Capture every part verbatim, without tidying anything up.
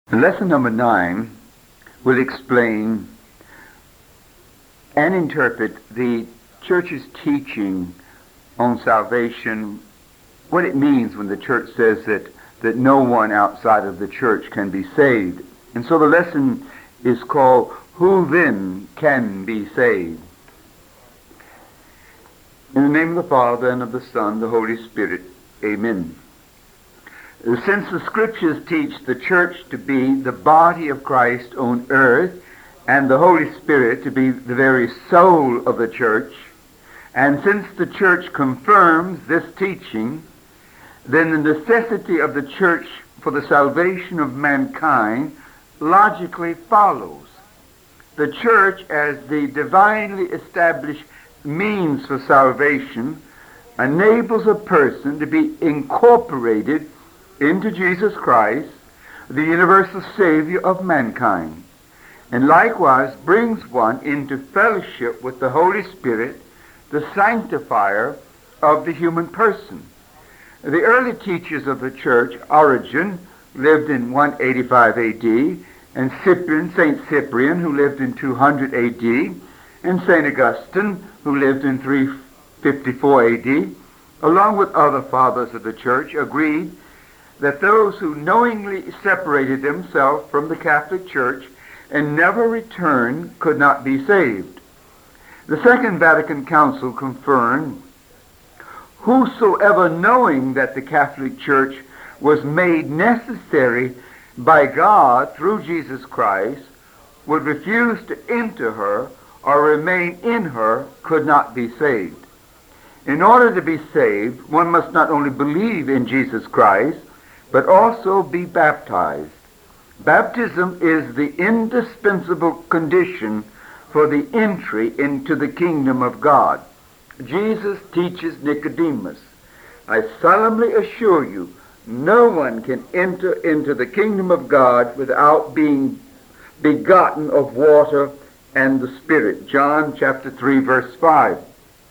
Lesson number nine will explain and interpret the church's teaching on salvation, what it means when the church says that, that no one outside of the church can be saved. And so the lesson is called, Who Then Can Be Saved? In the name of the Father, and of the Son, the Holy Spirit. Amen. Since the Scriptures teach the church to be the body of Christ on earth, and the Holy Spirit to be the very soul of the church, and since the church confirms this teaching, then the necessity of the church for the salvation of mankind logically follows. The church, as the divinely established means for salvation, enables a person to be incorporated into Jesus Christ, the universal Savior of mankind, and likewise brings one into fellowship with the Holy Spirit, the sanctifier of the human person. The early teachers of the church, Origen, lived in one eighty-five A D, and Cyprian, Saint Cyprian, who lived in two hundred A D, and Saint Augustine, who lived in three fifty-four A D, along with other fathers of the church, agreed that those who knowingly separated themselves from the Catholic Church and never returned could not be saved. The Second Vatican Council confirmed, whosoever knowing that the Catholic Church was made necessary by God through Jesus Christ would refuse to enter her or remain in her could not be saved. In order to be saved, one must not only believe in Jesus Christ, but also be baptized. Baptism is the indispensable condition for the entry into the kingdom of God. Jesus teaches Nicodemus, I solemnly assure you, no one can enter into the kingdom of God without being begotten of water and the Spirit. John chapter three, verse five.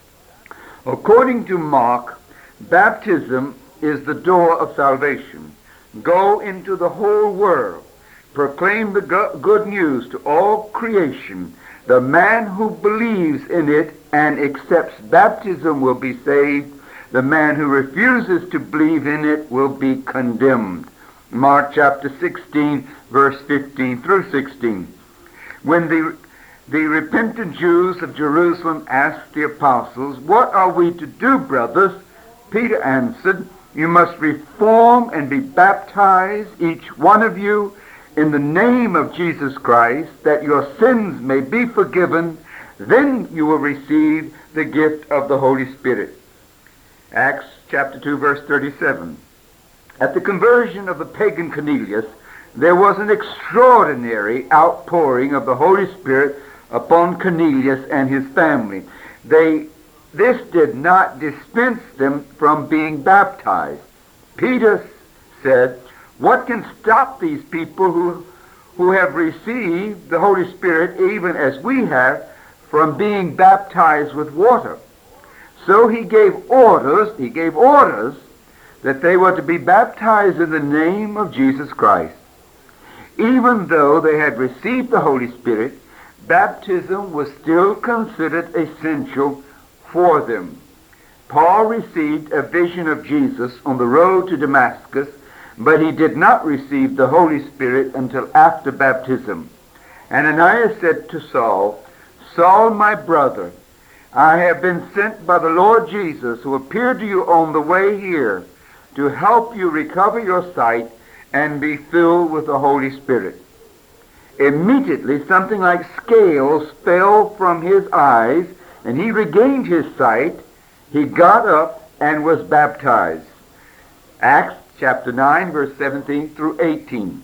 According to Mark, baptism is the door of salvation. Go into the whole world, proclaim the go- good news to all creation. The man who believes in it and accepts baptism will be saved. The man who refuses to believe in it will be condemned. Mark chapter sixteen, verse fifteen through sixteen. When the, the repentant Jews of Jerusalem asked the apostles, what are we to do, brothers? Peter answered, you must reform and be baptized, each one of you, in the name of Jesus Christ, that your sins may be forgiven. Then you will receive the gift of the Holy Spirit. Acts chapter two, verse thirty-seven. At the conversion of the pagan Cornelius, there was an extraordinary outpouring of the Holy Spirit upon Cornelius and his family. They, this did not dispense them from being baptized. Peter said, what can stop these people who, who have received the Holy Spirit, even as we have, from being baptized with water? So he gave orders, he gave orders that they were to be baptized in the name of Jesus Christ. Even though they had received the Holy Spirit, baptism was still considered essential for them. Paul received a vision of Jesus on the road to Damascus, but he did not receive the Holy Spirit until after baptism. Ananias said to Saul, Saul, my brother, I have been sent by the Lord Jesus, who appeared to you on the way here, to help you recover your sight and be filled with the Holy Spirit. Immediately, something like scales fell from his eyes, and he regained his sight. He got up and was baptized. Acts chapter nine, verse seventeen through eighteen.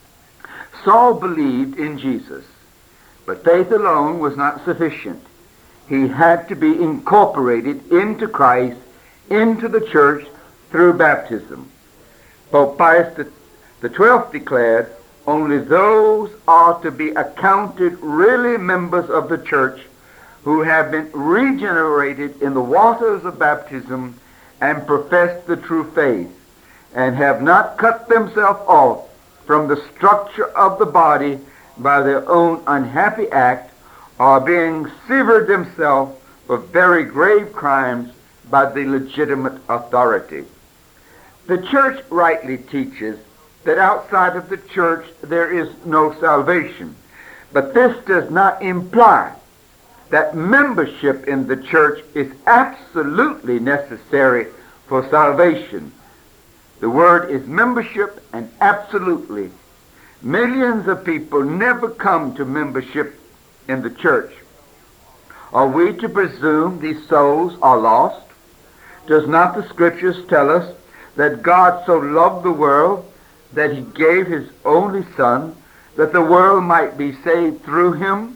Saul believed in Jesus, but faith alone was not sufficient. He had to be incorporated into Christ, into the church, through baptism. Pope Pius the twelfth declared, only those are to be accounted really members of the church who have been regenerated in the waters of baptism and profess the true faith, and have not cut themselves off from the structure of the body by their own unhappy act, are being severed themselves for very grave crimes by the legitimate authority. The church rightly teaches that outside of the church there is no salvation, but this does not imply that membership in the church is absolutely necessary for salvation. The word is membership and absolutely. Millions of people never come to membership in the church. Are we to presume these souls are lost? Does not the Scriptures tell us that God so loved the world that he gave his only Son, that the world might be saved through him,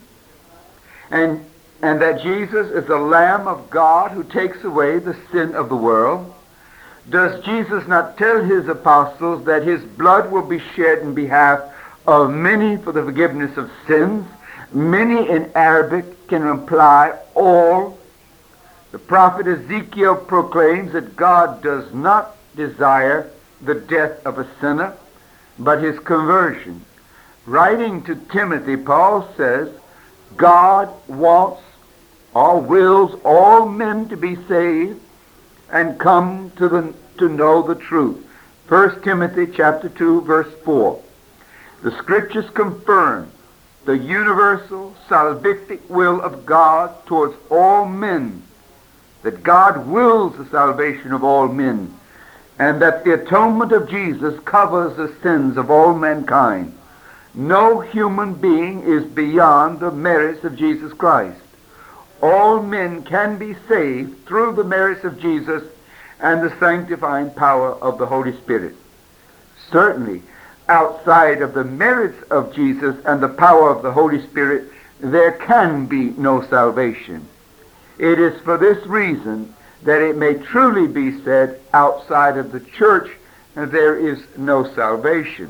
and, and that Jesus is the Lamb of God who takes away the sin of the world? Does Jesus not tell his apostles that his blood will be shed in behalf of many for the forgiveness of sins? Many in Arabic can imply all. The prophet Ezekiel proclaims that God does not desire the death of a sinner, but his conversion. Writing to Timothy, Paul says, God wants or wills all men to be saved and come to the to know the truth. First Timothy chapter two, verse four. The Scriptures confirm the universal salvific will of God towards all men, that God wills the salvation of all men, and that the atonement of Jesus covers the sins of all mankind. No human being is beyond the merits of Jesus Christ. All men can be saved through the merits of Jesus and the sanctifying power of the Holy Spirit. Certainly, outside of the merits of Jesus and the power of the Holy Spirit, there can be no salvation. It is for this reason that it may truly be said, outside of the church there is no salvation.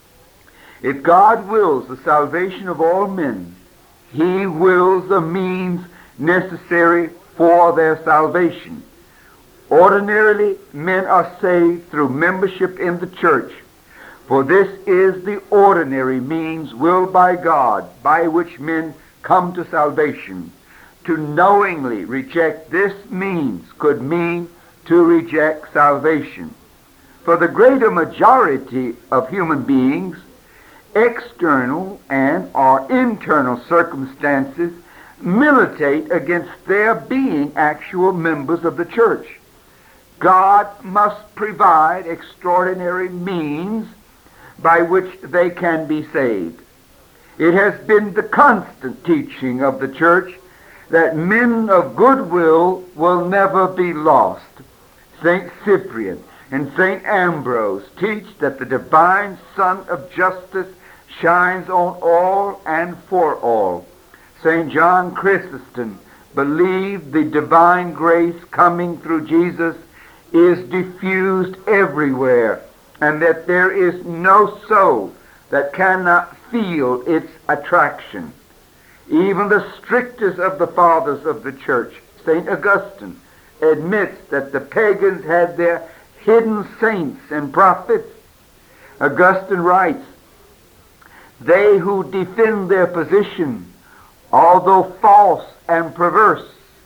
If God wills the salvation of all men, he wills the means necessary for their salvation. Ordinarily, men are saved through membership in the church, for this is the ordinary means willed by God by which men come to salvation. To knowingly reject this means could mean to reject salvation. For the greater majority of human beings, external and or internal circumstances militate against their being actual members of the church. God must provide extraordinary means by which they can be saved. It has been the constant teaching of the church that men of goodwill will never be lost. Saint Cyprian and Saint Ambrose teach that the divine Sun of Justice shines on all and for all. Saint John Chrysostom believed the divine grace coming through Jesus is diffused everywhere, and that there is no soul that cannot feel its attraction. Even the strictest of the fathers of the church, Saint Augustine, admits that the pagans had their hidden saints and prophets. Augustine writes, "They who defend their position, although false and perverse,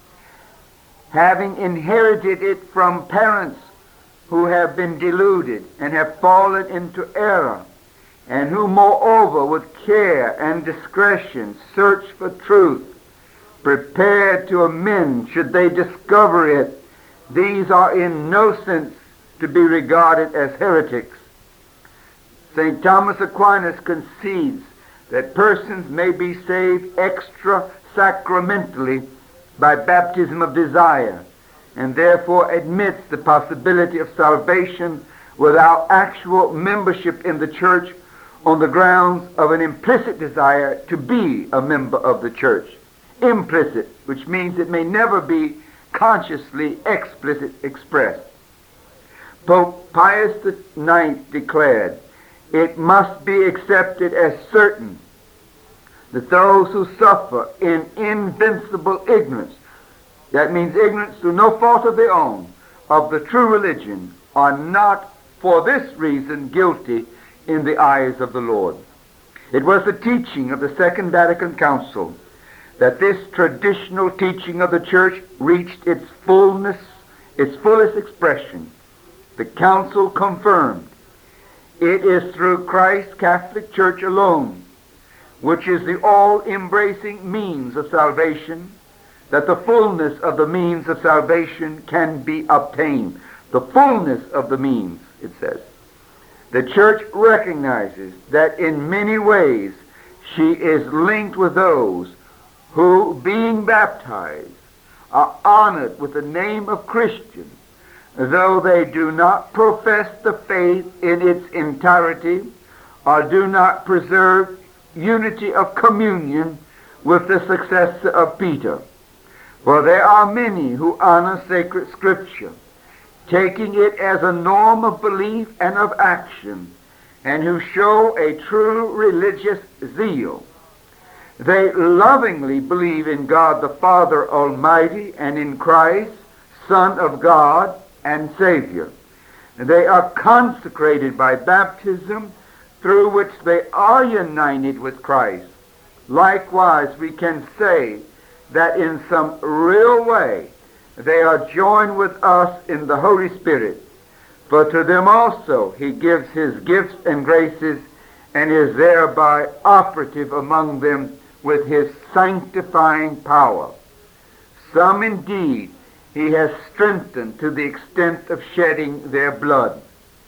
having inherited it from parents who have been deluded and have fallen into error, and who moreover with care and discretion search for truth, prepared to amend should they discover it, these are in no sense to be regarded as heretics." Saint Thomas Aquinas concedes that persons may be saved extra-sacramentally by baptism of desire, and therefore admits the possibility of salvation without actual membership in the church on the grounds of an implicit desire to be a member of the church. Implicit, which means it may never be consciously explicit expressed. Pope Pius the ninth declared, "It must be accepted as certain that those who suffer in invincible ignorance," that means ignorance through no fault of their own, "of the true religion, are not for this reason guilty in the eyes of the Lord. It was the teaching of the Second Vatican Council that this traditional teaching of the church reached its fullness, its fullest expression. The Council confirmed it is through Christ's Catholic Church alone, which is the all-embracing means of salvation, that the fullness of the means of salvation can be obtained. The fullness of the means, it says. The church recognizes that in many ways she is linked with those who, being baptized, are honored with the name of Christian, though they do not profess the faith in its entirety or do not preserve unity of communion with the successor of Peter. For there are many who honor sacred Scripture, taking it as a norm of belief and of action, and who show a true religious zeal. They lovingly believe in God the Father Almighty and in Christ, Son of God and Savior. They are consecrated by baptism, through which they are united with Christ. Likewise, we can say that in some real way they are joined with us in the Holy Spirit. For to them also he gives his gifts and graces, and is thereby operative among them with his sanctifying power. Some indeed he has strengthened to the extent of shedding their blood.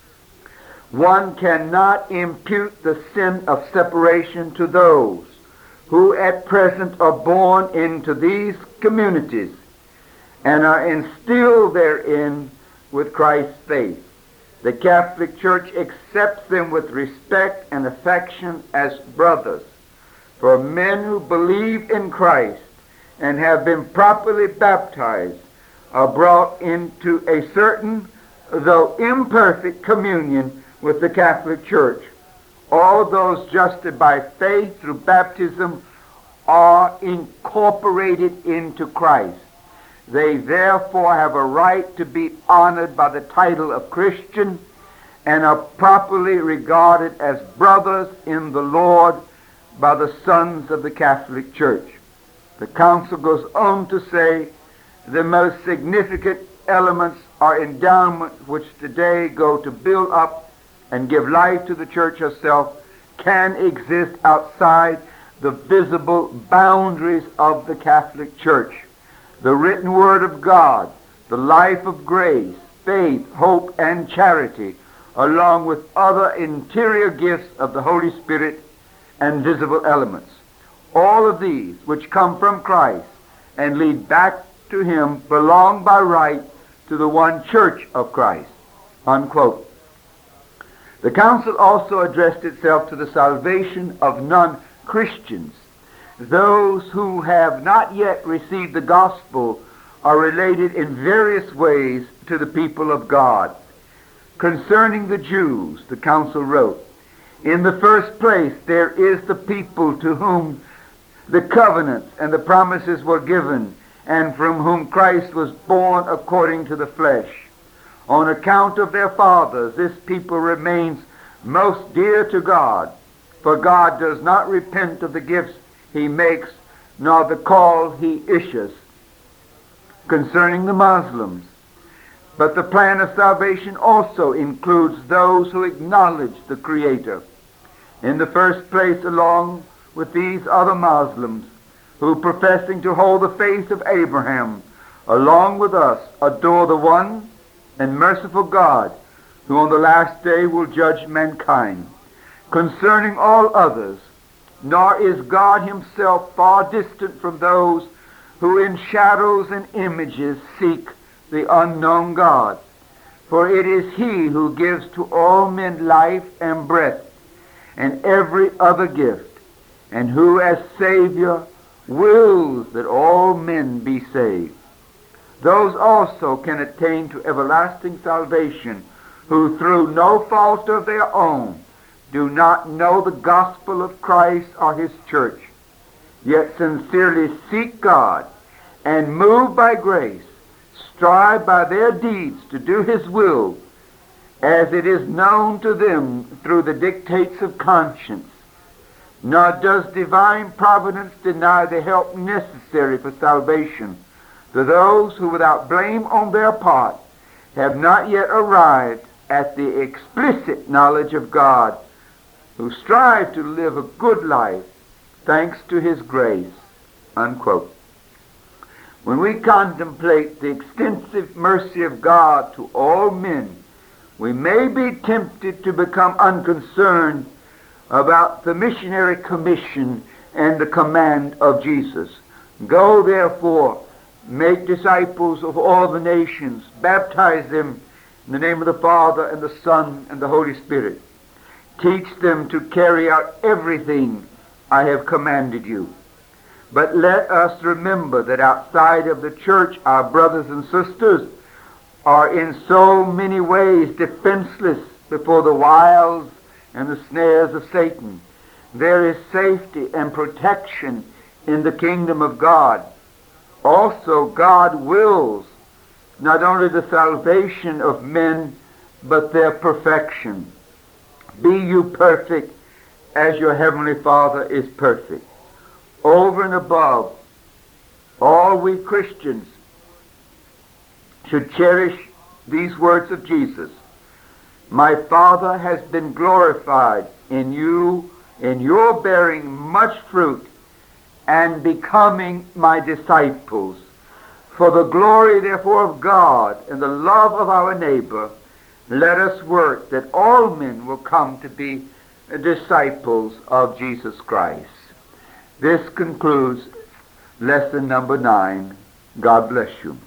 One cannot impute the sin of separation to those who at present are born into these communities and are instilled therein with Christ's faith. The Catholic Church accepts them with respect and affection as brothers. For men who believe in Christ and have been properly baptized are brought into a certain, though imperfect, communion with the Catholic Church. All those justified by faith through baptism are incorporated into Christ. They therefore have a right to be honored by the title of Christian and are properly regarded as brothers in the Lord by the sons of the Catholic Church. The Council goes on to say the most significant elements are endowments which today go to build up and give life to the Church herself, can exist outside the visible boundaries of the Catholic Church. The written Word of God, the life of grace, faith, hope, and charity, along with other interior gifts of the Holy Spirit and visible elements. All of these, which come from Christ and lead back to him, belong by right to the one Church of Christ. Unquote. The Council also addressed itself to the salvation of non-Christians. Those who have not yet received the gospel are related in various ways to the people of God. Concerning the Jews, the Council wrote, in the first place, there is the people to whom the covenants and the promises were given, and from whom Christ was born according to the flesh. On account of their fathers, this people remains most dear to God, for God does not repent of the gifts he makes, nor the call he issues. Concerning the Muslims, but the plan of salvation also includes those who acknowledge the Creator. In the first place, along with these other Muslims, who professing to hold the faith of Abraham, along with us, adore the one and merciful God, who on the last day will judge mankind. Concerning all others, nor is God himself far distant from those who in shadows and images seek the unknown God. For it is he who gives to all men life and breath and every other gift, and who as Savior wills that all men be saved. Those also can attain to everlasting salvation who through no fault of their own do not know the gospel of Christ or his church, yet sincerely seek God and moved by grace strive by their deeds to do his will as it is known to them through the dictates of conscience, nor does divine providence deny the help necessary for salvation to those who without blame on their part have not yet arrived at the explicit knowledge of God, who strive to live a good life thanks to his grace." Unquote. When we contemplate the extensive mercy of God to all men, we may be tempted to become unconcerned about the missionary commission and the command of Jesus. "Go therefore, make disciples of all the nations, baptize them in the name of the Father and the Son and the Holy Spirit. Teach them to carry out everything I have commanded you." But let us remember that outside of the church, our brothers and sisters are in so many ways defenseless before the wiles and the snares of Satan. There is safety and protection in the kingdom of God. Also, God wills not only the salvation of men, but their perfection. "Be you perfect as your heavenly Father is perfect." Over and above, all we Christians should cherish these words of Jesus: "My Father has been glorified in you, in your bearing much fruit and becoming my disciples. For the glory, therefore, of God and the love of our neighbor, let us work that all men will come to be disciples of Jesus Christ." This concludes lesson number nine. God bless you.